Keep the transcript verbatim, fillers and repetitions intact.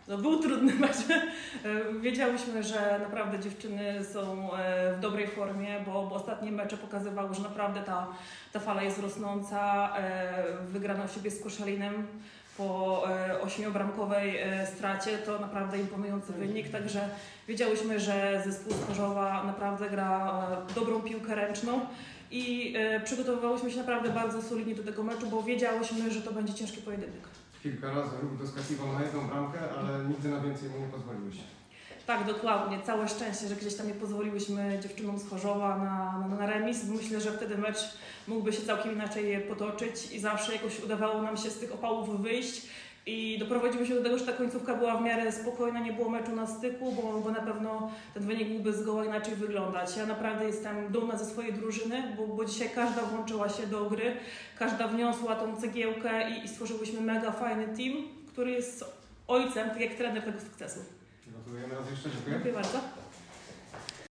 No, był trudny mecz. Wiedziałyśmy, że naprawdę dziewczyny są w dobrej formie, bo, bo ostatnie mecze pokazywały, że naprawdę ta, ta fala jest rosnąca. Wygrano u siebie z Koszalinem po ośmiobramkowej stracie, to naprawdę imponujący wynik, także wiedziałyśmy, że zespół z Chorzowa naprawdę gra dobrą piłkę ręczną i przygotowywałyśmy się naprawdę bardzo solidnie do tego meczu, bo wiedziałyśmy, że to będzie ciężki pojedynek. Kilka razy ruch doskakiwał na jedną bramkę, ale nigdy na więcej mu nie pozwoliłyście. Tak, dokładnie. Całe szczęście, że gdzieś tam nie pozwoliłyśmy dziewczynom z Chorzowa na, na, na remis. Myślę, że wtedy mecz mógłby się całkiem inaczej potoczyć i zawsze jakoś udawało nam się z tych opałów wyjść i doprowadziłyśmy do tego, że ta końcówka była w miarę spokojna, nie było meczu na styku, bo, bo na pewno ten wynik mógłby zgoła inaczej wyglądać. Ja naprawdę jestem dumna ze swojej drużyny, bo, bo dzisiaj każda włączyła się do gry, każda wniosła tą cegiełkę i, i stworzyłyśmy mega fajny team, który jest ojcem, tak jak trener tego sukcesu. Gratulujemy raz jeszcze, dziękuję. Dziękuję bardzo.